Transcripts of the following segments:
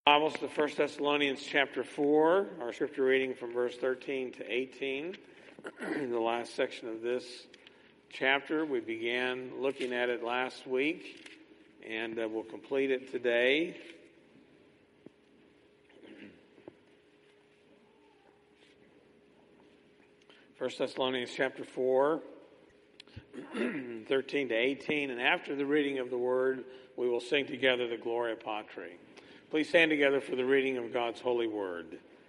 Bibles to 1 Thessalonians chapter 4, our scripture reading from verse 13 to 18. In the last section of this chapter, we began looking at it last week, and we'll complete it today. First Thessalonians chapter 4, 13 to 18, and after the reading of the word, we will sing together the Gloria Patri. Please stand together for the reading of God's holy word.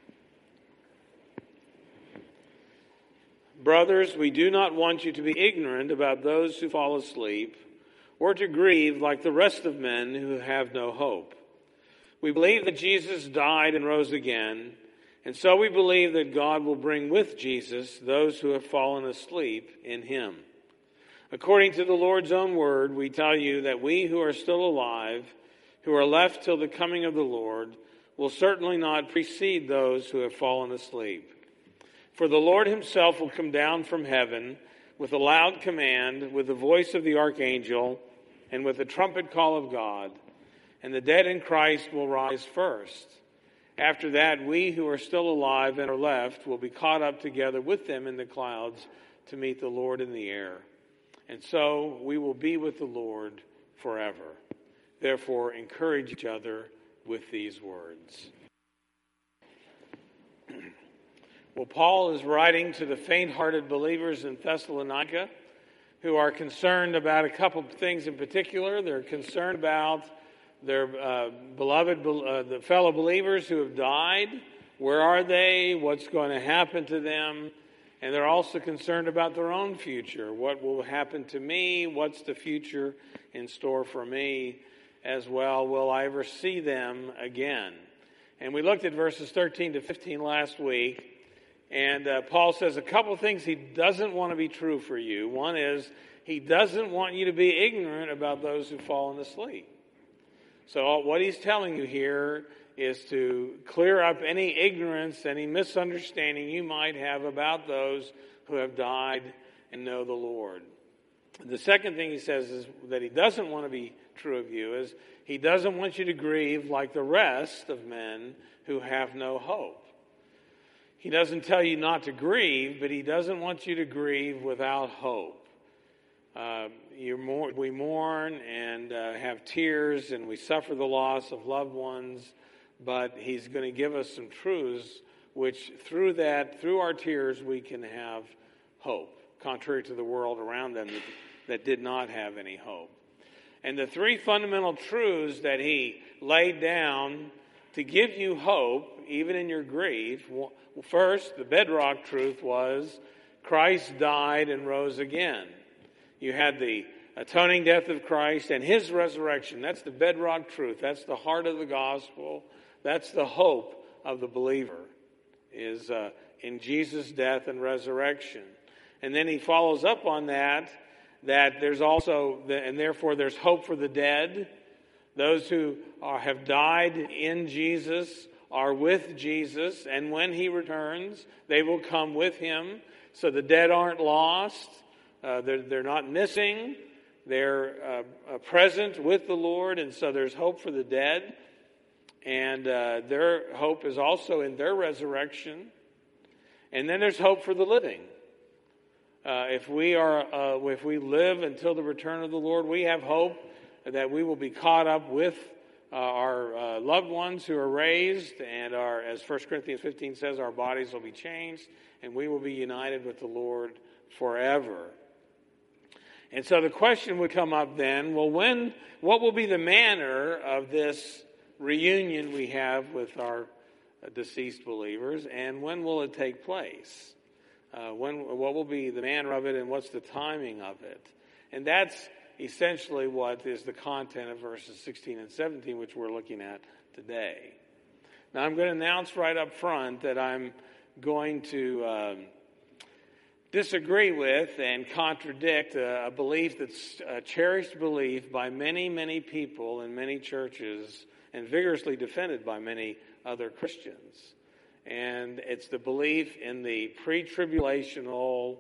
Brothers, we do not want you to be ignorant about those who fall asleep, or to grieve like the rest of men who have no hope. We believe that Jesus died and rose again, and so we believe that God will bring with Jesus those who have fallen asleep in him. According to the Lord's own word, we tell you that we who are still alive, who are left till the coming of the Lord, will certainly not precede those who have fallen asleep. For the Lord himself will come down from heaven with a loud command, with the voice of the archangel, and with the trumpet call of God, and the dead in Christ will rise first. After that, we who are still alive and are left will be caught up together with them in the clouds to meet the Lord in the air. And so we will be with the Lord forever. Therefore, encourage each other with these words. Well, Paul is writing to the faint-hearted believers in Thessalonica who are concerned about a couple of things in particular. They're concerned about their the fellow believers who have died. Where are they? What's going to happen to them? And they're also concerned about their own future. What will happen to me? What's the future in store for me as well? Will I ever see them again? And we looked at verses 13 to 15 last week. And Paul says a couple of things he doesn't want to be true for you. One is he doesn't want you to be ignorant about those who've fallen asleep. So what he's telling you here is to clear up any ignorance, any misunderstanding you might have about those who have died and know the Lord. The second thing he says is that he doesn't want to be true of you is he doesn't want you to grieve like the rest of men who have no hope. He doesn't tell you not to grieve, but he doesn't want you to grieve without hope. We mourn and have tears, and we suffer the loss of loved ones, but he's going to give us some truths which through our tears, we can have hope, contrary to the world around them that did not have any hope. And the three fundamental truths that he laid down to give you hope, even in your grief. First, the bedrock truth was Christ died and rose again. You had the atoning death of Christ and his resurrection. That's the bedrock truth. That's the heart of the gospel. That's the hope of the believer, is in Jesus' death and resurrection. And then he follows up on that there's also, and therefore there's hope for the dead. Those who have died in Jesus are with Jesus, and when he returns, they will come with him. So the dead aren't lost. They're not missing. They're present with the Lord, and so there's hope for the dead. And their hope is also in their resurrection. And then there's hope for the living. If we live until the return of the Lord, we have hope that we will be caught up with our loved ones who are raised, and as 1 Corinthians 15 says, our bodies will be changed, and we will be united with the Lord forever. And so the question would come up then, well, what will be the manner of this reunion we have with our deceased believers, and when will it take place? What will be the manner of it, and what's the timing of it? And that's essentially what is the content of verses 16 and 17, which we're looking at today. Now, I'm going to announce right up front that I'm going to disagree with and contradict a belief that's a cherished belief by many, many people in many churches and vigorously defended by many other Christians. And it's the belief in the pre-tribulational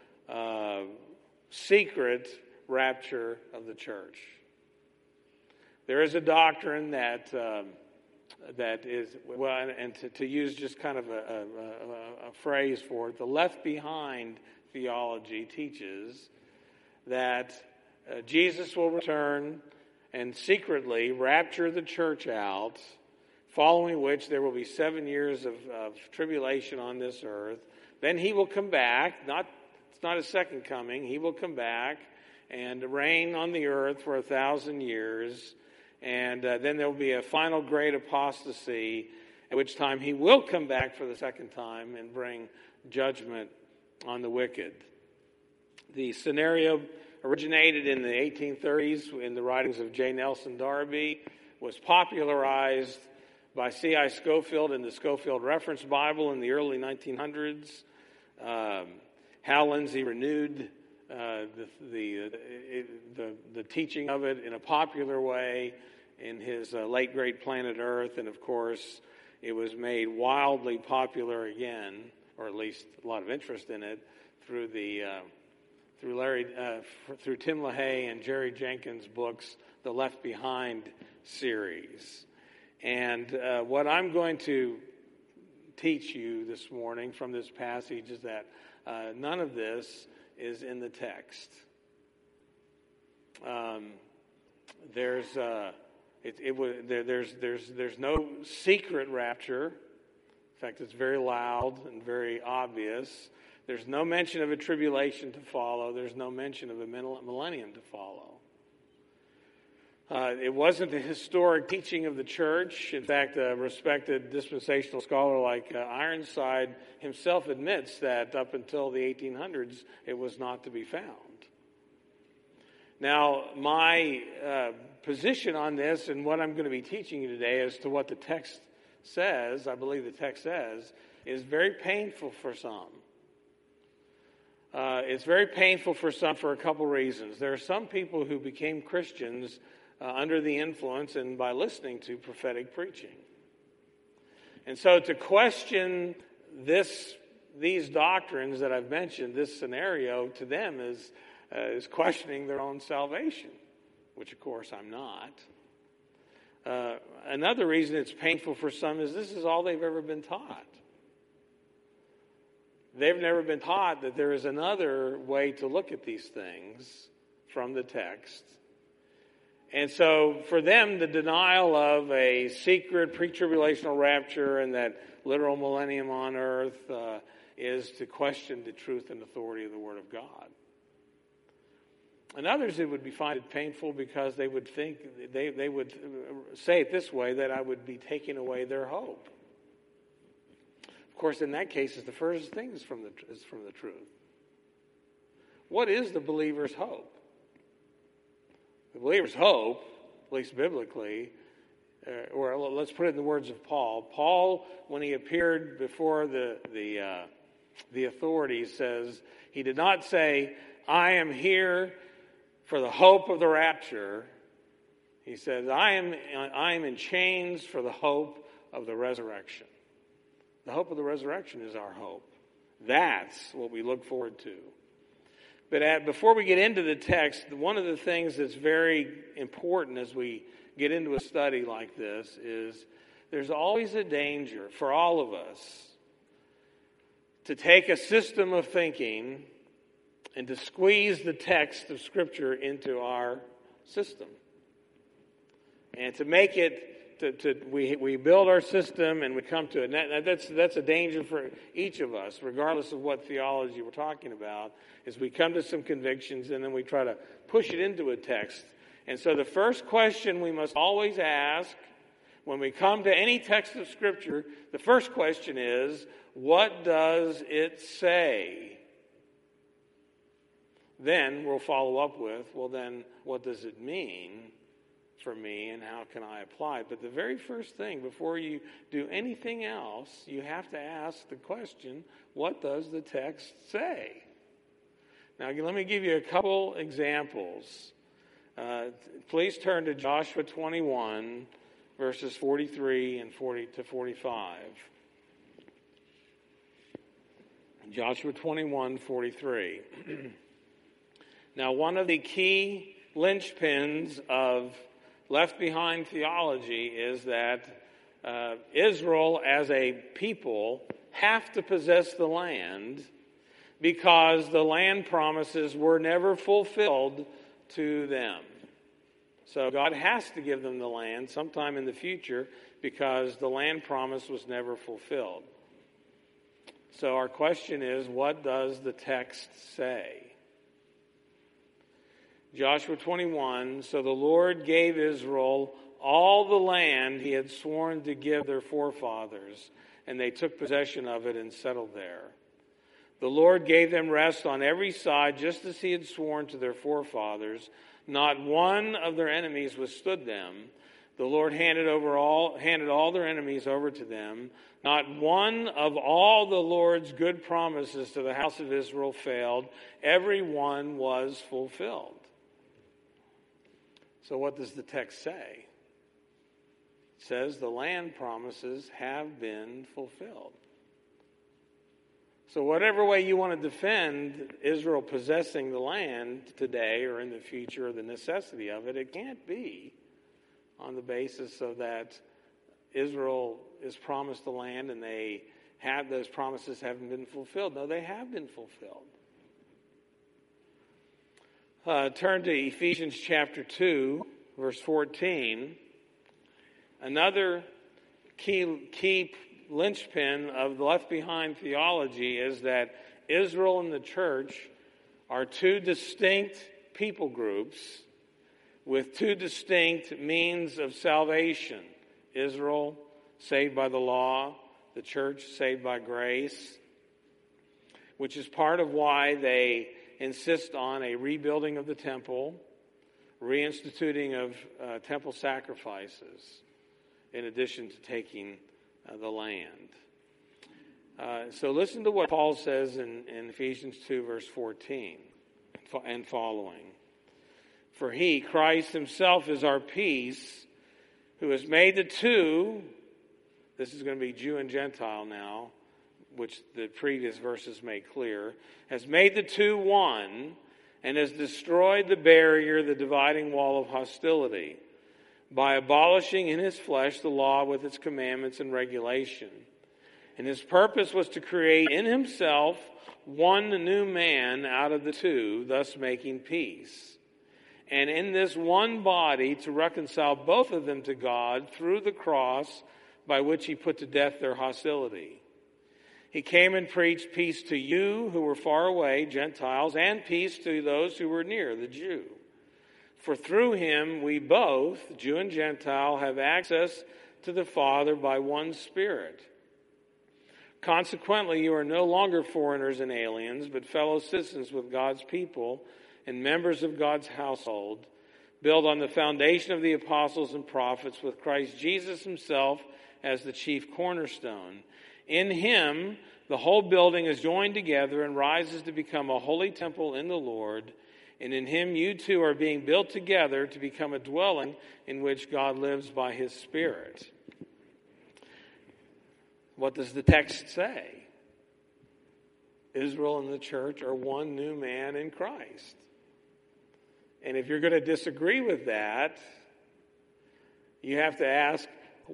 secret rapture of the church. There is a doctrine that that is, well, and to use just kind of a phrase for it, the left behind theology teaches that Jesus will return and secretly rapture the church out, following which there will be 7 years of tribulation on this earth. Then he will come back. It's not a second coming. He will come back and reign on the earth for 1,000 years. And then there will be a final great apostasy, at which time he will come back for the second time and bring judgment on the wicked. The scenario originated in the 1830s in the writings of J. Nelson Darby, was popularized by C.I. Scofield in the Scofield Reference Bible in the early 1900s. Hal Lindsey renewed the teaching of it in a popular way in his late great Planet Earth, and of course it was made wildly popular again, or at least a lot of interest in it, through Tim LaHaye and Jerry Jenkins' books, the Left Behind series. And what I'm going to teach you this morning from this passage is that none of this is in the text. There's no secret rapture. In fact, it's very loud and very obvious. There's no mention of a tribulation to follow. There's no mention of a millennium to follow. It wasn't the historic teaching of the church. In fact, a respected dispensational scholar like Ironside himself admits that up until the 1800s, it was not to be found. Now, my position on this and what I'm going to be teaching you today as to what the text says, I believe the text says, is very painful for some. It's very painful for some for a couple reasons. There are some people who became Christians under the influence and by listening to prophetic preaching. And so to question these doctrines that I've mentioned, this scenario, to them is questioning their own salvation, which of course I'm not. Another reason it's painful for some is this is all they've ever been taught. They've never been taught that there is another way to look at these things from the text. And so for them, the denial of a secret pre-tribulational rapture and that literal millennium on earth is to question the truth and authority of the Word of God. And others, it would find it painful because they would think, they would say it this way, that I would be taking away their hope. Of course, in that case, the first thing is from the truth. What is the believer's hope? The believer's hope, at least biblically, or let's put it in the words of Paul. Paul, when he appeared before the authorities, says he did not say, "I am here for the hope of the rapture." He says, I am in chains for the hope of the resurrection. The hope of the resurrection is our hope. That's what we look forward to. But before we get into the text, one of the things that's very important as we get into a study like this is there's always a danger for all of us to take a system of thinking and to squeeze the text of Scripture into our system. And to make it, we build our system and we come to it. That's a danger for each of us, regardless of what theology we're talking about, is we come to some convictions and then we try to push it into a text. And so the first question we must always ask when we come to any text of Scripture, the first question is, what does it say? Then we'll follow up with, well then, what does it mean for me and how can I apply it? But the very first thing, before you do anything else, you have to ask the question, what does the text say? Now, let me give you a couple examples. Please turn to Joshua 21, verses 43 and 40 to 45. Joshua 21, 43. Now, one of the key linchpins of Left Behind theology is that Israel as a people have to possess the land because the land promises were never fulfilled to them. So God has to give them the land sometime in the future because the land promise was never fulfilled. So our question is, what does the text say? Joshua 21, so the Lord gave Israel all the land he had sworn to give their forefathers, and they took possession of it and settled there. The Lord gave them rest on every side, just as he had sworn to their forefathers. Not one of their enemies withstood them. The Lord handed all their enemies over to them. Not one of all the Lord's good promises to the house of Israel failed. Every one was fulfilled. So what does the text say? It says the land promises have been fulfilled. So whatever way you want to defend Israel possessing the land today or in the future, or the necessity of it, it can't be on the basis of that Israel is promised the land and those promises haven't been fulfilled. No, they have been fulfilled. Turn to Ephesians chapter 2, verse 14. Another key linchpin of the Left Behind theology is that Israel and the church are two distinct people groups with two distinct means of salvation. Israel saved by the law, the church saved by grace, which is part of why they insist on a rebuilding of the temple, reinstituting of temple sacrifices, in addition to taking the land. So listen to what Paul says in Ephesians 2, verse 14 and following. For he, Christ himself, is our peace, who has made the two, this is going to be Jew and Gentile now, which the previous verses make clear, has made the two one, and has destroyed the barrier, the dividing wall of hostility, by abolishing in his flesh the law with its commandments and regulation. And his purpose was to create in himself one new man out of the two, thus making peace. And in this one body to reconcile both of them to God through the cross, by which he put to death their hostility. He came and preached peace to you who were far away, Gentiles, and peace to those who were near, the Jew. For through him we both, Jew and Gentile, have access to the Father by one Spirit. Consequently, you are no longer foreigners and aliens, but fellow citizens with God's people and members of God's household, built on the foundation of the apostles and prophets, with Christ Jesus himself as the chief cornerstone. In him, the whole building is joined together and rises to become a holy temple in the Lord. And in him you two are being built together to become a dwelling in which God lives by his Spirit. What does the text say? Israel and the church are one new man in Christ. And if you're going to disagree with that, you have to ask,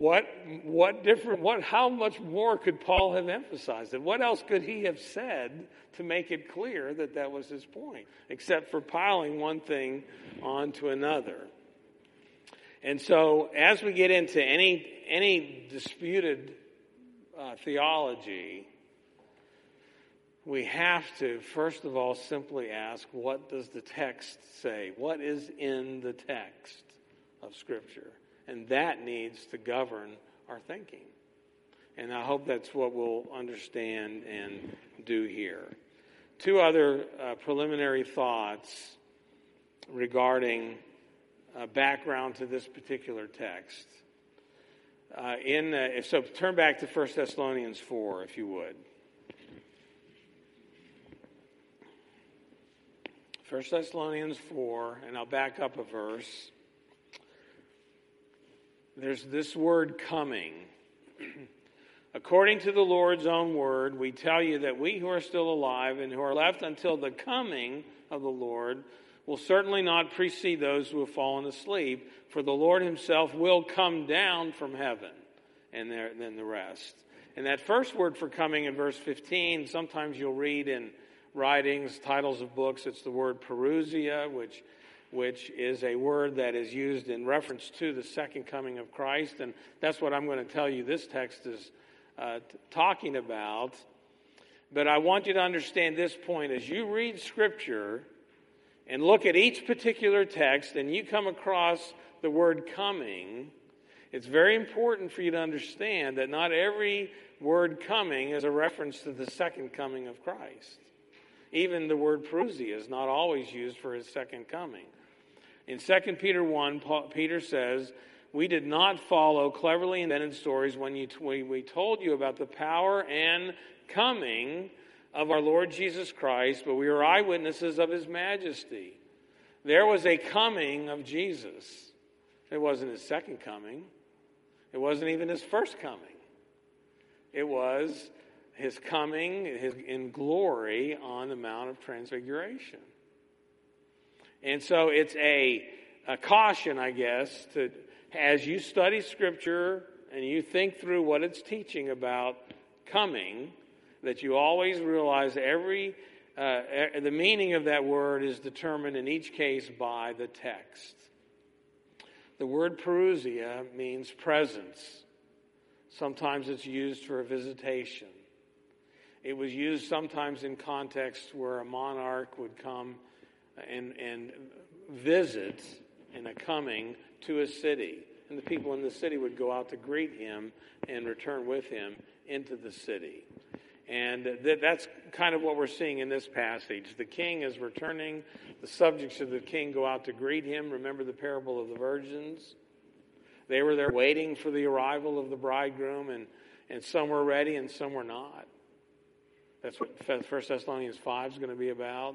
how much more could Paul have emphasized it? What else could he have said to make it clear that that was his point, except for piling one thing onto another? And so, as we get into any disputed theology, we have to, first of all, simply ask, what does the text say? What is in the text of Scripture? And that needs to govern our thinking. And I hope that's what we'll understand and do here. Two other preliminary thoughts regarding background to this particular text. So turn back to 1 Thessalonians 4, if you would. 1 Thessalonians 4, and I'll back up a verse. There's this word coming. According to the Lord's own word, we tell you that we who are still alive and who are left until the coming of the Lord will certainly not precede those who have fallen asleep, for the Lord himself will come down from heaven. and then the rest. And that first word for coming in verse 15, sometimes you'll read in writings, titles of books, it's the word parousia, which is a word that is used in reference to the second coming of Christ. And that's what I'm going to tell you this text is talking about. But I want you to understand this point. As you read Scripture and look at each particular text and you come across the word coming, it's very important for you to understand that not every word coming is a reference to the second coming of Christ. Even the word parousia is not always used for his second coming. In 2 Peter 1, Peter says, "We did not follow cleverly invented stories when we told you about the power and coming of our Lord Jesus Christ, but we are eyewitnesses of his majesty." There was a coming of Jesus. It wasn't his second coming. It wasn't even his first coming. It was his coming in glory on the Mount of Transfiguration. And so it's a caution, I guess, to as you study Scripture and you think through what it's teaching about coming, that you always realize the meaning of that word is determined in each case by the text. The word parousia means presence. Sometimes it's used for a visitation. It was used sometimes in contexts where a monarch would come and visit in a coming to a city. And the people in the city would go out to greet him and return with him into the city. And that's kind of what we're seeing in this passage. The king is returning. The subjects of the king go out to greet him. Remember the parable of the virgins? They were there waiting for the arrival of the bridegroom, and some were ready and some were not. That's what 1 Thessalonians 5 is going to be about.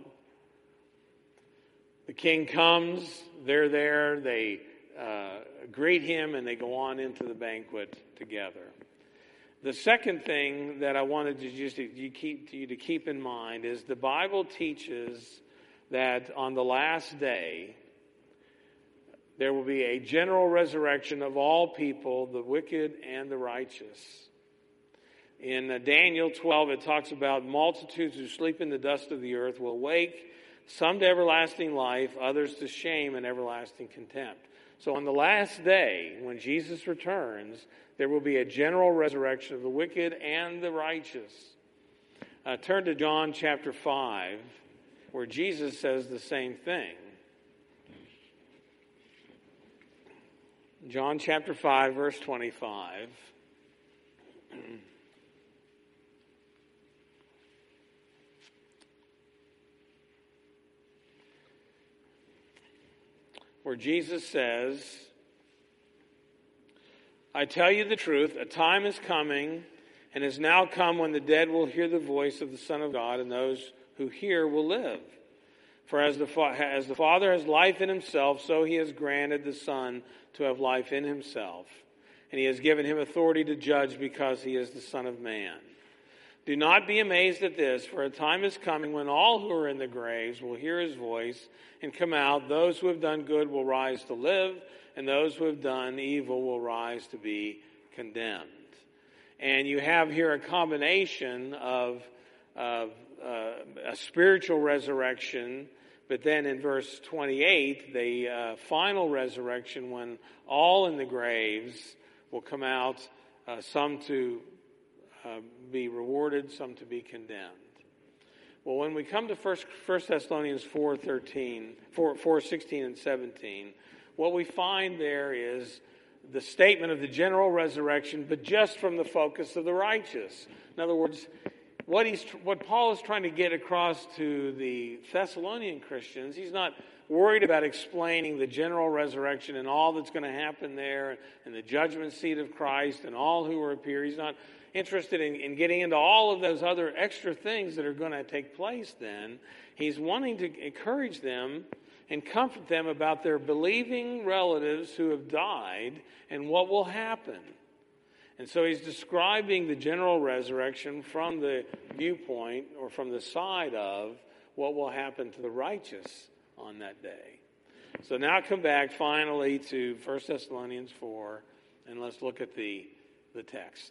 The king comes, they're there, they greet him, and they go on into the banquet together. The second thing that I wanted you to keep in mind is the Bible teaches that on the last day, there will be a general resurrection of all people, the wicked and the righteous. In Daniel 12, it talks about multitudes who sleep in the dust of the earth will wake, some to everlasting life, others to shame and everlasting contempt. So on the last day, when Jesus returns, there will be a general resurrection of the wicked and the righteous. Turn to John chapter 5, where Jesus says the same thing. John chapter 5, verse 25. Where Jesus says, "I tell you the truth, a time is coming and has now come when the dead will hear the voice of the Son of God, and those who hear will live. For as the Father has life in himself, so he has granted the Son to have life in himself. And he has given him authority to judge because he is the Son of Man. Do not be amazed at this, for a time is coming when all who are in the graves will hear his voice and come out. Those who have done good will rise to live, and those who have done evil will rise to be condemned." And you have here a combination of a spiritual resurrection, but then in verse 28, the final resurrection when all in the graves will come out, some to be rewarded, some to be condemned. Well, when we come to 1 Thessalonians 4:16 and 17, what we find there is the statement of the general resurrection, but just from the focus of the righteous. In other words, what Paul is trying to get across to the Thessalonian Christians, he's not worried about explaining the general resurrection and all that's going to happen there and the judgment seat of Christ and all who will appear. He's not interested in getting into all of those other extra things that are going to take place then. He's wanting to encourage them and comfort them about their believing relatives who have died and what will happen. And so he's describing the general resurrection from the viewpoint or from the side of what will happen to the righteous on that day. So now come back finally to 1 Thessalonians 4, and let's look at the the text.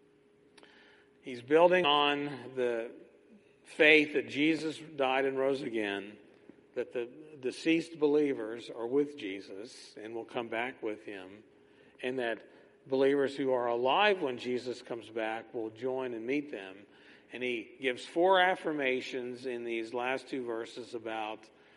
He's building on the faith that Jesus died and rose again, that the deceased believers are with Jesus and will come back with him, and that believers who are alive when Jesus comes back will join and meet them. And he gives 4 affirmations in these last 2 verses about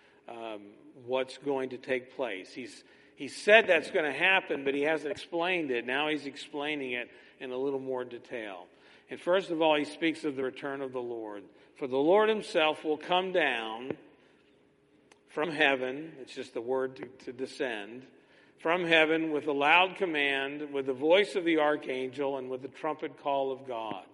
what's going to take place. He said that's going to happen, but he hasn't explained it. Now he's explaining it in a little more detail. And first of all, he speaks of the return of the Lord. For the Lord himself will come down from heaven. It's just the word to descend. From heaven with a loud command, with the voice of the archangel, and with the trumpet call of God.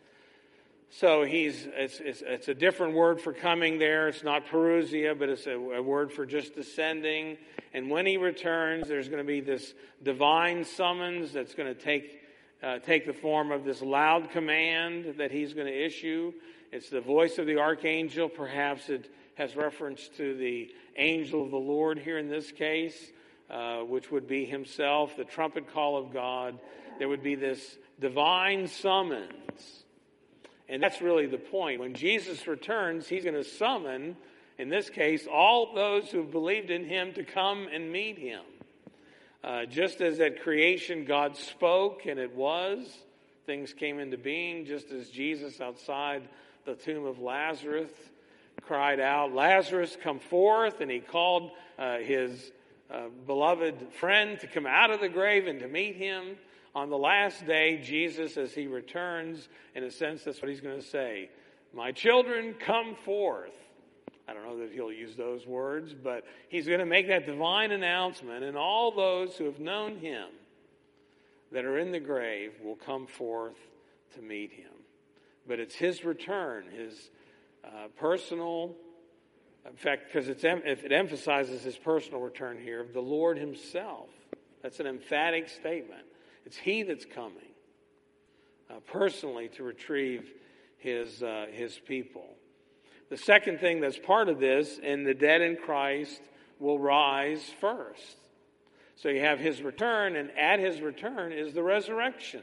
So it's a different word for coming there. It's not parousia, but it's a word for just descending. And when he returns, there's going to be this divine summons that's going to take the form of this loud command that he's going to issue. It's the voice of the archangel. Perhaps it has reference to the angel of the Lord here in this case, which would be himself, the trumpet call of God. There would be this divine summons. And that's really the point. When Jesus returns, he's going to summon, in this case, all those who have believed in him to come and meet him. Just as at creation God spoke and it was, things came into being, just as Jesus outside the tomb of Lazarus cried out, "Lazarus, come forth," and he called his beloved friend to come out of the grave and to meet him. On the last day, Jesus, as he returns, in a sense, that's what he's going to say. "My children, come forth." I don't know that he'll use those words, but he's going to make that divine announcement, and all those who have known him that are in the grave will come forth to meet him. But it's his return, his personal, in fact, because it emphasizes his personal return here, of the Lord himself. That's an emphatic statement. It's he that's coming personally to retrieve his people. The second thing that's part of this, and the dead in Christ will rise first. So you have his return, and at his return is the resurrection.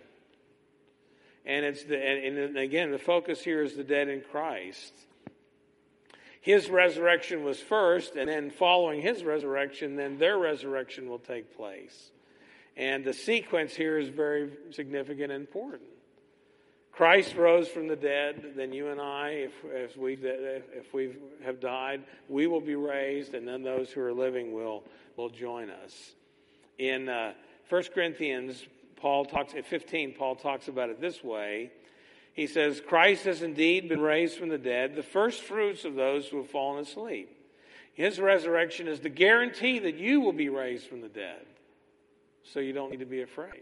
And and again, the focus here is the dead in Christ. His resurrection was first, and then following his resurrection, then their resurrection will take place. And the sequence here is very significant and important. Christ rose from the dead, then you and I, if we have died, we will be raised, and then those who are living will join us. In 1 Corinthians, at 15, Paul talks about it this way. He says, "Christ has indeed been raised from the dead, the first fruits of those who have fallen asleep. His resurrection is the guarantee that you will be raised from the dead. So you don't need to be afraid.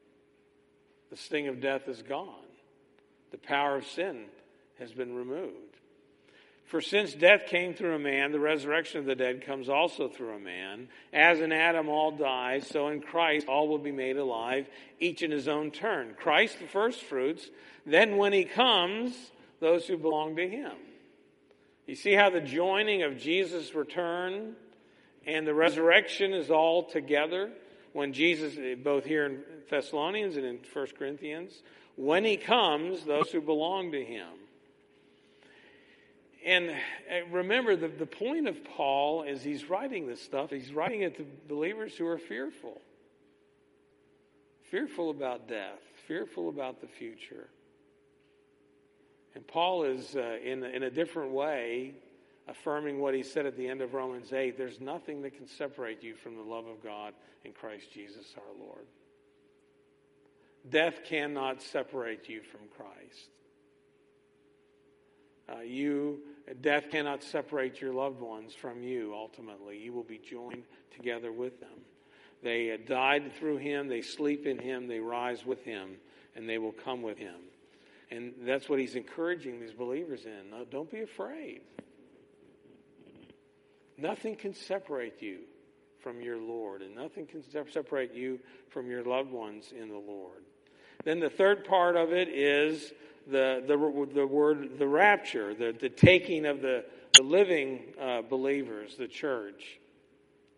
The sting of death is gone. The power of sin has been removed. For since death came through a man, the resurrection of the dead comes also through a man. As in Adam all die, so in Christ all will be made alive, each in his own turn. Christ the first fruits, then when he comes, those who belong to him." You see how the joining of Jesus' return and the resurrection is all together? When Jesus, both here in Thessalonians and in 1 Corinthians, when he comes, those who belong to him. And remember, the point of Paul, as he's writing this stuff, he's writing it to believers who are fearful. Fearful about death, fearful about the future. And Paul is, in a different way, affirming what he said at the end of Romans 8, there's nothing that can separate you from the love of God in Christ Jesus our Lord. Death cannot separate you from Christ. Death cannot separate your loved ones from you, ultimately. You will be joined together with them. They died through him, they sleep in him, they rise with him, and they will come with him. And that's what he's encouraging these believers in. No, don't be afraid. Nothing can separate you from your Lord, and nothing can separate you from your loved ones in the Lord. Then the third part of it is the word, the rapture, the taking of the living believers, the church.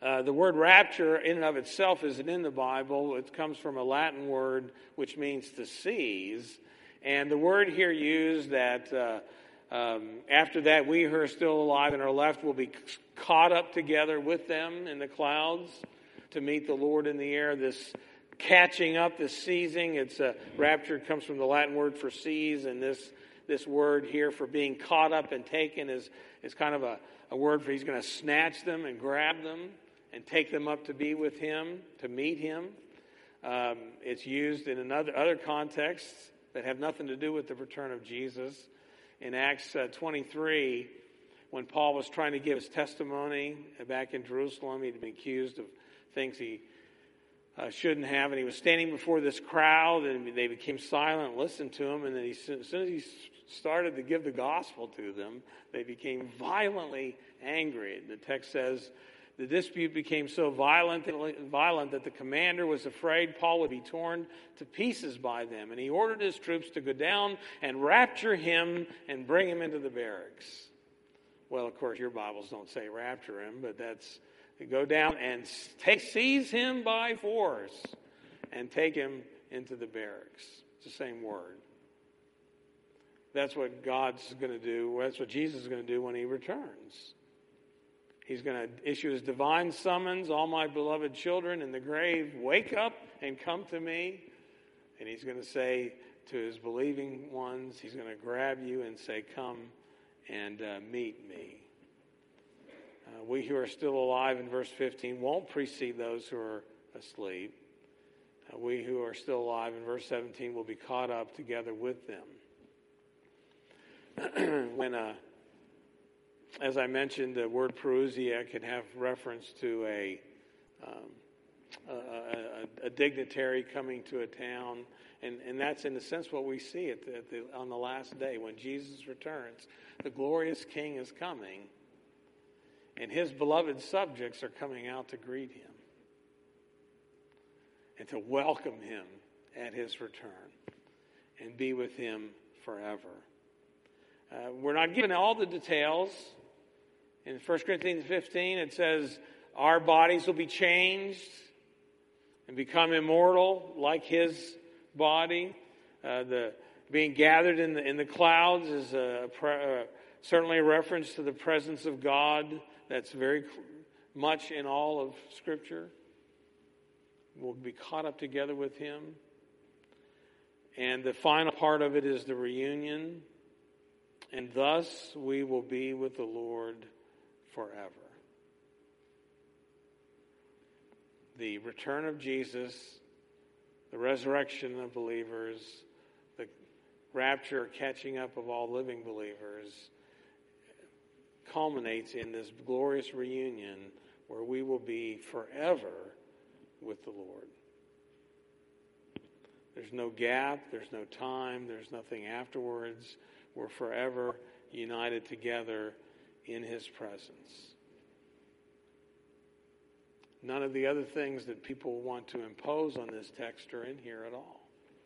The word rapture in and of itself isn't in the Bible. It comes from a Latin word which means to seize. And the word here used that after that we who are still alive and are left will be caught up together with them in the clouds to meet the Lord in the air. This catching up, this seizing, rapture comes from the Latin word for seize, and this word here for being caught up and taken is kind of a word for he's going to snatch them and grab them and take them up to be with him, to meet him. It's used in other contexts that have nothing to do with the return of Jesus. In Acts 23, when Paul was trying to give his testimony back in Jerusalem, he'd been accused of things he shouldn't have, and he was standing before this crowd, and they became silent and listened to him, and then as soon as he started to give the gospel to them, they became violently angry. The text says, the dispute became so violent that the commander was afraid Paul would be torn to pieces by them. And he ordered his troops to go down and rapture him and bring him into the barracks. Well, of course, your Bibles don't say rapture him, but that's go down and seize him by force and take him into the barracks. It's the same word. That's what God's going to do. That's what Jesus is going to do when he returns. He's going to issue his divine summons, all my beloved children in the grave, wake up and come to me. And he's going to say to his believing ones, he's going to grab you and say, come and meet me. We who are still alive in verse 15 won't precede those who are asleep. We who are still alive in verse 17 will be caught up together with them. When as I mentioned, the word parousia can have reference to a dignitary coming to a town. And that's, in a sense, what we see on the last day. When Jesus returns, the glorious King is coming, and his beloved subjects are coming out to greet him and to welcome him at his return and be with him forever. We're not given all the details. In 1 Corinthians 15, it says, our bodies will be changed and become immortal like his body. The being gathered in the clouds is certainly a reference to the presence of God. That's very much in all of Scripture. We'll be caught up together with him. And the final part of it is the reunion. And thus we will be with the Lord forever. The return of Jesus, the resurrection of believers, the rapture, catching up of all living believers, culminates in this glorious reunion where we will be forever with the Lord. There's no gap, there's no time, there's nothing afterwards. We're forever united together in his presence. None of the other things that people want to impose on this text are in here at all.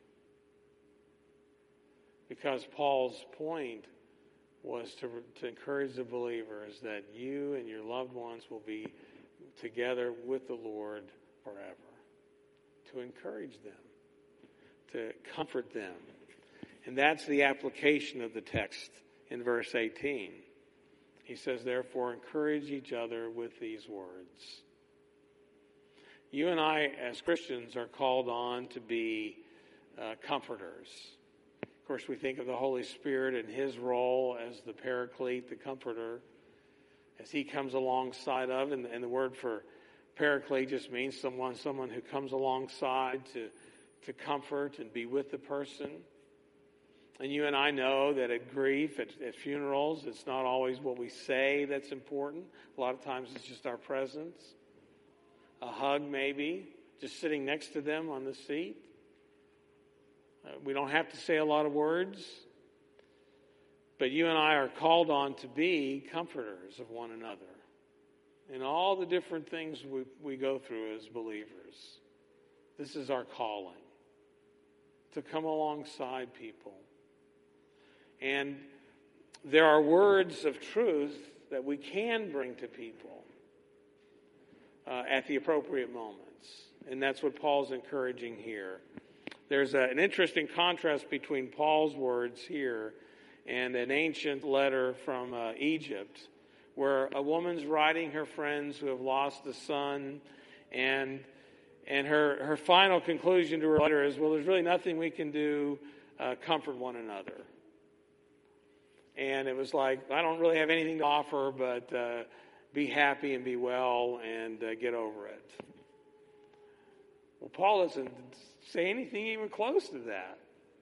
Because Paul's point was to encourage the believers that you and your loved ones will be together with the Lord forever. To encourage them. To comfort them. And that's the application of the text in verse 18. He says, therefore, encourage each other with these words. You and I, as Christians, are called on to be comforters. Of course, we think of the Holy Spirit and his role as the paraclete, the comforter, as he comes alongside of, and the word for paraclete just means someone who comes alongside to comfort and be with the person. And you and I know that at grief, at funerals, it's not always what we say that's important. A lot of times it's just our presence. A hug maybe, just sitting next to them on the seat. We don't have to say a lot of words. But you and I are called on to be comforters of one another. In all the different things we go through as believers. This is our calling. To come alongside people. And there are words of truth that we can bring to people. at the appropriate moments. And that's what Paul's encouraging here. There's an interesting contrast between Paul's words here and an ancient letter from Egypt, where a woman's writing her friends who have lost a son, and her final conclusion to her letter is, well, there's really nothing we can do, comfort one another. And it was like, I don't really have anything to offer, but be happy and be well and get over it. Well, Paul doesn't say anything even close to that.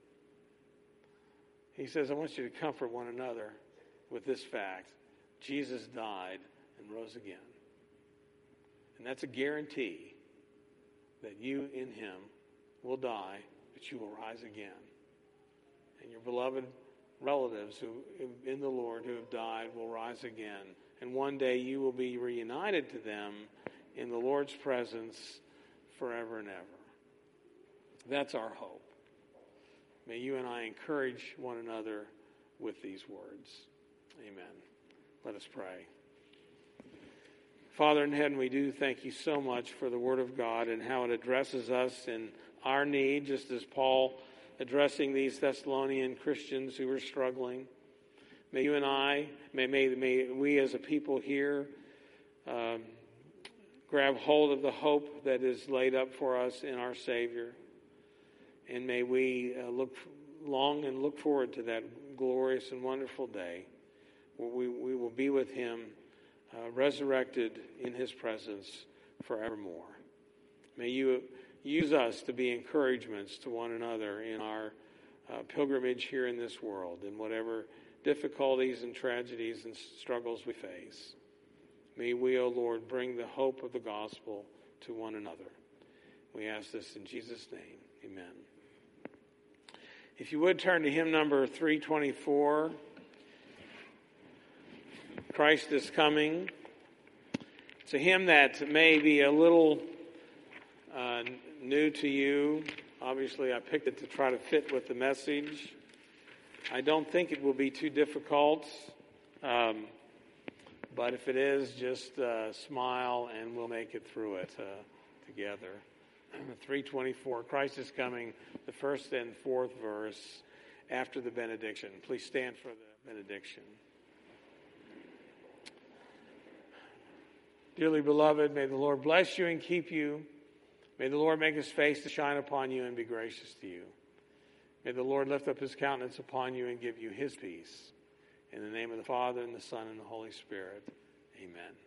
He says, I want you to comfort one another with this fact. Jesus died and rose again. And that's a guarantee that you in him will die, but you will rise again. And your beloved relatives who in the Lord who have died will rise again. And one day you will be reunited to them in the Lord's presence forever and ever. That's our hope. May you and I encourage one another with these words. Amen. Let us pray. Father in heaven, we do thank you so much for the Word of God and how it addresses us in our need, just as Paul addressing these Thessalonian Christians who were struggling. May you and I, may we as a people here grab hold of the hope that is laid up for us in our Savior. And may we look forward to that glorious and wonderful day where we will be with him, resurrected in his presence forevermore. May you use us to be encouragements to one another in our pilgrimage here in this world, in whatever difficulties and tragedies and struggles we face. May we, O Lord, bring the hope of the gospel to one another. We ask this in Jesus' name. Amen. If you would turn to hymn number 324, Christ is Coming. It's a hymn that may be a little new to you. Obviously, I picked it to try to fit with the message. I don't think it will be too difficult, but if it is, just smile and we'll make it through it together. 324, Christ is Coming, the first and fourth verse after the benediction. Please stand for the benediction. Dearly beloved, may the Lord bless you and keep you. May the Lord make his face to shine upon you and be gracious to you. May the Lord lift up his countenance upon you and give you his peace. In the name of the Father, and the Son, and the Holy Spirit. Amen.